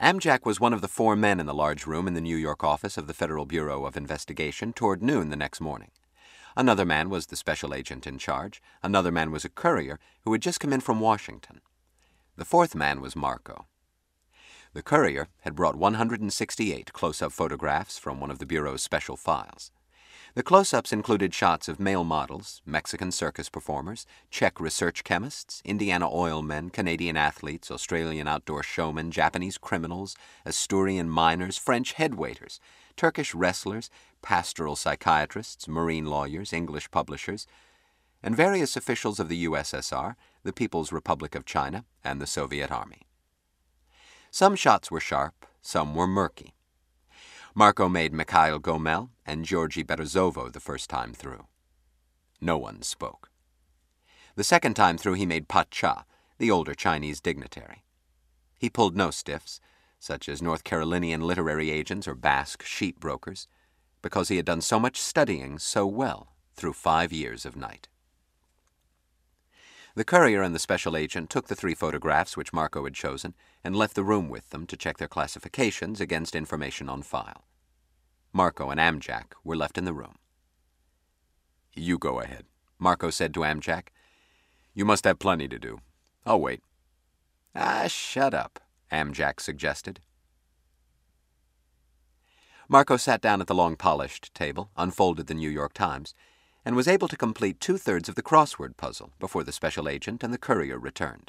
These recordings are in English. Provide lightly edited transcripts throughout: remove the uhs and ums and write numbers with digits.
Amjak was one of the 4 men in the large room in the New York office of the Federal Bureau of Investigation toward noon the next morning. Another man was the special agent in charge. Another man was a courier who had just come in from Washington. The 4th man was Marco. The courier had brought 168 close-up photographs from one of the Bureau's special files. The close-ups included shots of male models, Mexican circus performers, Czech research chemists, Indiana oil men, Canadian athletes, Australian outdoor showmen, Japanese criminals, Asturian miners, French headwaiters, Turkish wrestlers, pastoral psychiatrists, marine lawyers, English publishers, and various officials of the USSR, the People's Republic of China, and the Soviet Army. Some shots were sharp, some were murky. Marco made Mikhail Gomel and Georgy Berezovo the first time through. No one spoke. The second time through he made Pat Cha, the older Chinese dignitary. He pulled no stiffs, such as North Carolinian literary agents or Basque sheep brokers, because he had done so much studying so well through 5 years of night. The courier and the special agent took the 3 photographs which Marco had chosen and left the room with them to check their classifications against information on file. Marco and Amjak were left in the room. "You go ahead," Marco said to Amjak. "You must have plenty to do. I'll wait." Shut up," Amjak suggested. Marco sat down at the long-polished table, unfolded the New York Times, and was able to complete 2/3 of the crossword puzzle before the special agent and the courier returned.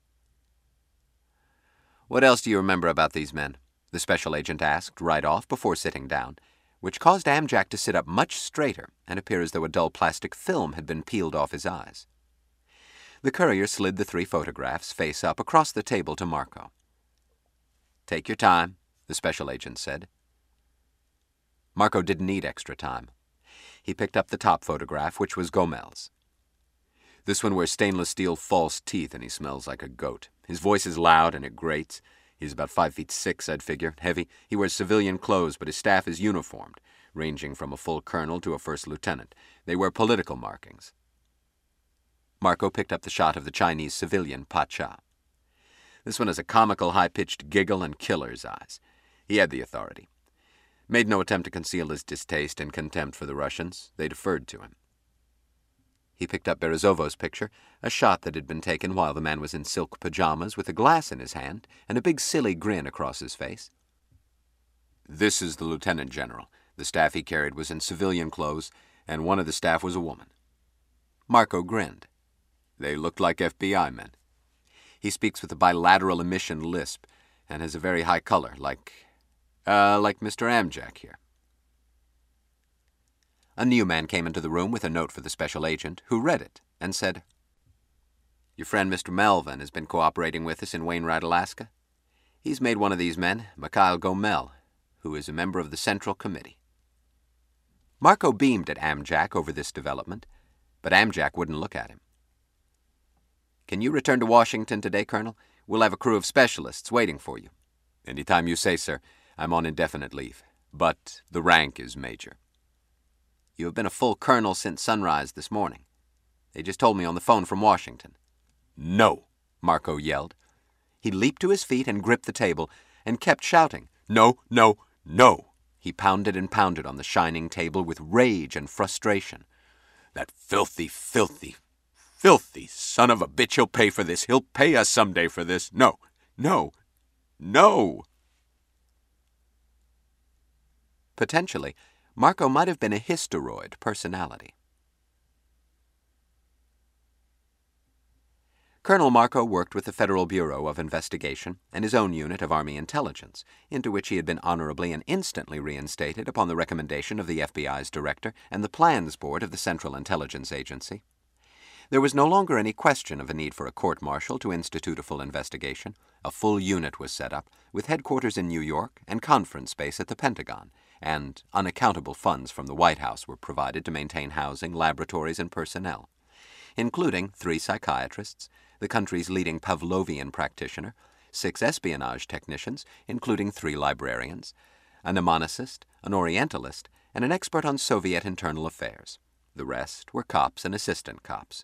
"What else do you remember about these men?" the special agent asked right off before sitting down, which caused Amjak to sit up much straighter and appear as though a dull plastic film had been peeled off his eyes. The courier slid the 3 photographs face up across the table to Marco. "Take your time," the special agent said. Marco didn't need extra time. He picked up the top photograph, which was Gomel's. "This one wears stainless steel false teeth and he smells like a goat. His voice is loud and it grates. He's about 5'6", I'd figure, heavy. He wears civilian clothes, but his staff is uniformed, ranging from a full colonel to a first lieutenant. They wear political markings." Marco picked up the shot of the Chinese civilian, Pat Cha. "This one has a comical high-pitched giggle and killer's eyes. He had the authority. Made no attempt to conceal his distaste and contempt for the Russians. They deferred to him." He picked up Berezovo's picture, a shot that had been taken while the man was in silk pajamas with a glass in his hand and a big silly grin across his face. "This is the lieutenant general. The staff he carried was in civilian clothes, and one of the staff was a woman." Marco grinned. "They looked like FBI men. He speaks with a bilateral emission lisp and has a very high color, like Mr. Amjak here." A new man came into the room with a note for the special agent, who read it and said, "Your friend Mr. Melvin has been cooperating with us in Wainwright, Alaska. He's made one of these men, Mikhail Gomel, who is a member of the Central Committee." Marco beamed at Amjak over this development, but Amjak wouldn't look at him. "Can you return to Washington today, Colonel? We'll have a crew of specialists waiting for you." "Any time you say, sir. I'm on indefinite leave, but the rank is major." "You have been a full colonel since sunrise this morning. They just told me on the phone from Washington." "No!" Marco yelled. He leaped to his feet and gripped the table, and kept shouting, "No, no, no!" He pounded and pounded on the shining table with rage and frustration. "That filthy, filthy, filthy son of a bitch, he'll pay for this. He'll pay us someday for this. No, no, no!" Potentially, Marco might have been a hystoroid personality. Colonel Marco worked with the Federal Bureau of Investigation and his own unit of Army intelligence, into which he had been honorably and instantly reinstated upon the recommendation of the FBI's director and the Plans Board of the Central Intelligence Agency. There was no longer any question of a need for a court-martial to institute a full investigation. A full unit was set up, with headquarters in New York and conference space at the Pentagon, and unaccountable funds from the White House were provided to maintain housing, laboratories, and personnel, including 3 psychiatrists, the country's leading Pavlovian practitioner, 6 espionage technicians, including 3 librarians, a mnemonicist, an orientalist, and an expert on Soviet internal affairs. The rest were cops and assistant cops.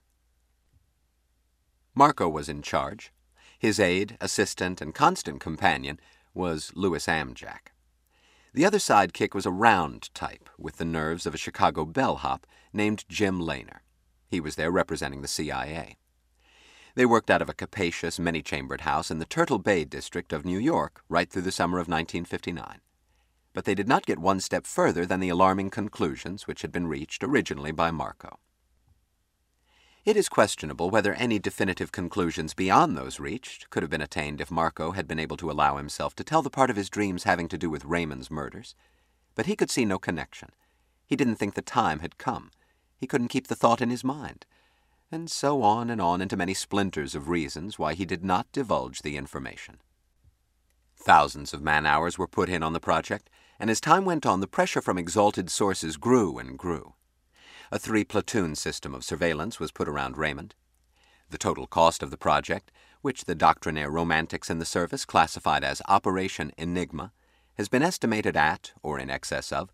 Marco was in charge. His aide, assistant, and constant companion was Louis Amjack. The other sidekick was a round type with the nerves of a Chicago bellhop named Jim Lehner. He was there representing the CIA. They worked out of a capacious, many-chambered house in the Turtle Bay district of New York right through the summer of 1959. But they did not get one step further than the alarming conclusions which had been reached originally by Marco. It is questionable whether any definitive conclusions beyond those reached could have been attained if Marco had been able to allow himself to tell the part of his dreams having to do with Raymond's murders. But he could see no connection. He didn't think the time had come. He couldn't keep the thought in his mind. And so on and on into many splinters of reasons why he did not divulge the information. Thousands of man-hours were put in on the project, and as time went on, the pressure from exalted sources grew and grew. A 3-platoon system of surveillance was put around Raymond. The total cost of the project, which the doctrinaire romantics in the service classified as Operation Enigma, has been estimated at, or in excess of,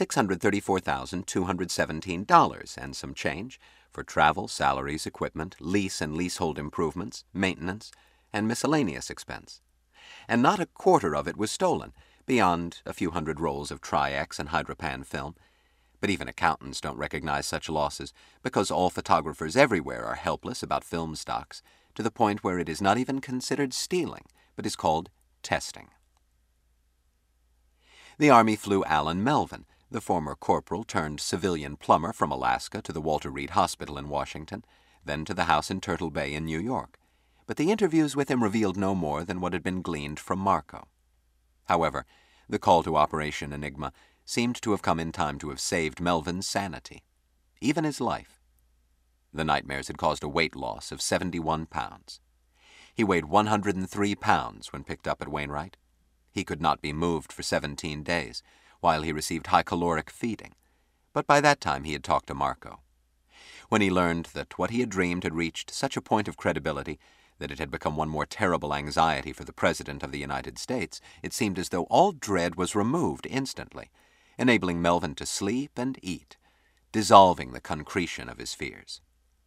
$634,217 and some change for travel, salaries, equipment, lease and leasehold improvements, maintenance, and miscellaneous expense. And not a quarter of it was stolen, beyond a few hundred rolls of Tri-X and Hydropan film. But even accountants don't recognize such losses because all photographers everywhere are helpless about film stocks, to the point where it is not even considered stealing, but is called testing. The Army flew Alan Melvin, the former corporal turned civilian plumber from Alaska, to the Walter Reed Hospital in Washington, then to the house in Turtle Bay in New York. But the interviews with him revealed no more than what had been gleaned from Marco. However, the call to Operation Enigma seemed to have come in time to have saved Melvin's sanity, even his life. The nightmares had caused a weight loss of 71 pounds. He weighed 103 pounds when picked up at Wainwright. He could not be moved for 17 days, while he received high-caloric feeding, but by that time he had talked to Marco. When he learned that what he had dreamed had reached such a point of credibility that it had become one more terrible anxiety for the President of the United States, it seemed as though all dread was removed instantly, enabling Melvin to sleep and eat, dissolving the concretion of his fears.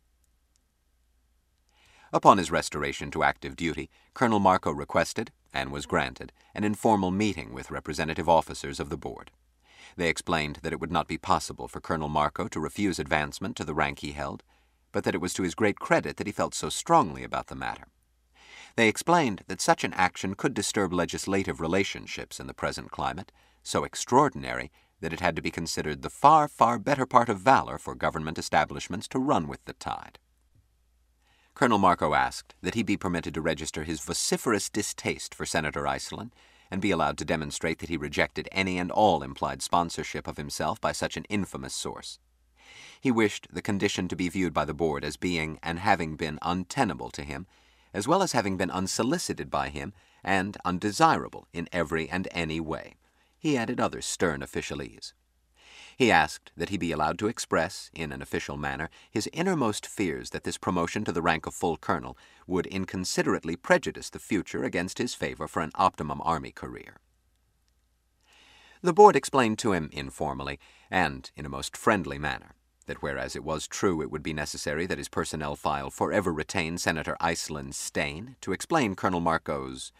Upon his restoration to active duty, Colonel Marco requested, and was granted, an informal meeting with representative officers of the board. They explained that it would not be possible for Colonel Marco to refuse advancement to the rank he held, but that it was to his great credit that he felt so strongly about the matter. They explained that such an action could disturb legislative relationships in the present climate, so extraordinary that it had to be considered the far, far better part of valor for government establishments to run with the tide. Colonel Marco asked that he be permitted to register his vociferous distaste for Senator Iselin and be allowed to demonstrate that he rejected any and all implied sponsorship of himself by such an infamous source. He wished the condition to be viewed by the board as being and having been untenable to him, as well as having been unsolicited by him and undesirable in every and any way. He added other stern officialese. He asked that he be allowed to express, in an official manner, his innermost fears that this promotion to the rank of full colonel would inconsiderately prejudice the future against his favor for an optimum Army career. The board explained to him informally, and in a most friendly manner, that whereas it was true it would be necessary that his personnel file forever retain Senator Iselin's stain to explain Colonel Marco's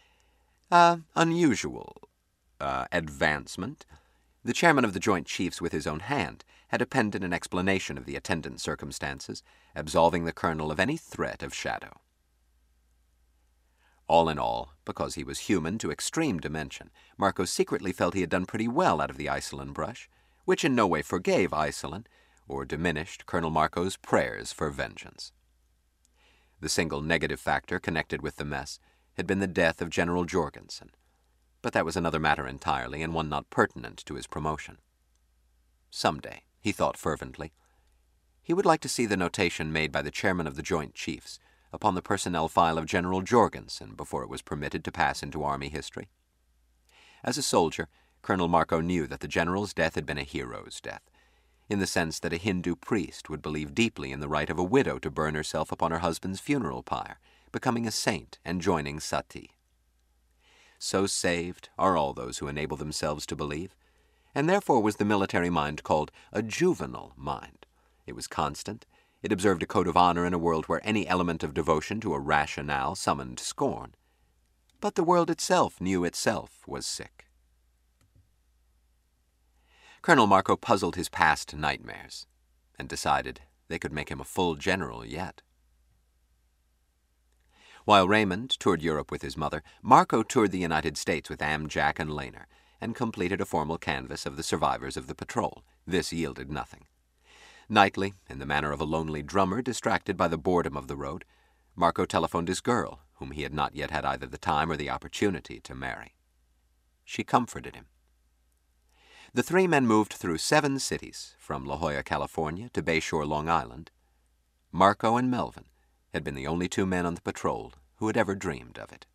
unusual advancement, the chairman of the Joint Chiefs with his own hand had appended an explanation of the attendant circumstances, absolving the colonel of any threat of shadow. All in all, because he was human to extreme dimension, Marco secretly felt he had done pretty well out of the Iselin brush, which in no way forgave Iselin, or diminished Colonel Marco's prayers for vengeance. The single negative factor connected with the mess had been the death of General Jorgensen, but that was another matter entirely, and one not pertinent to his promotion. Someday, he thought fervently, he would like to see the notation made by the chairman of the Joint Chiefs upon the personnel file of General Jorgensen before it was permitted to pass into Army history. As a soldier, Colonel Marco knew that the general's death had been a hero's death, in the sense that a Hindu priest would believe deeply in the right of a widow to burn herself upon her husband's funeral pyre, becoming a saint and joining Sati. So saved are all those who enable themselves to believe, and therefore was the military mind called a juvenile mind. It was constant. It observed a code of honor in a world where any element of devotion to a rationale summoned scorn. But the world itself knew itself was sick. Colonel Marco puzzled his past nightmares and decided they could make him a full general yet. While Raymond toured Europe with his mother, Marco toured the United States with Jack and Laner and completed a formal canvass of the survivors of the patrol. This yielded nothing. Nightly, in the manner of a lonely drummer distracted by the boredom of the road, Marco telephoned his girl, whom he had not yet had either the time or the opportunity to marry. She comforted him. The three men moved through 7 cities, from La Jolla, California to Bayshore, Long Island. Marco and Melvin had been the only 2 men on the patrol who had ever dreamed of it.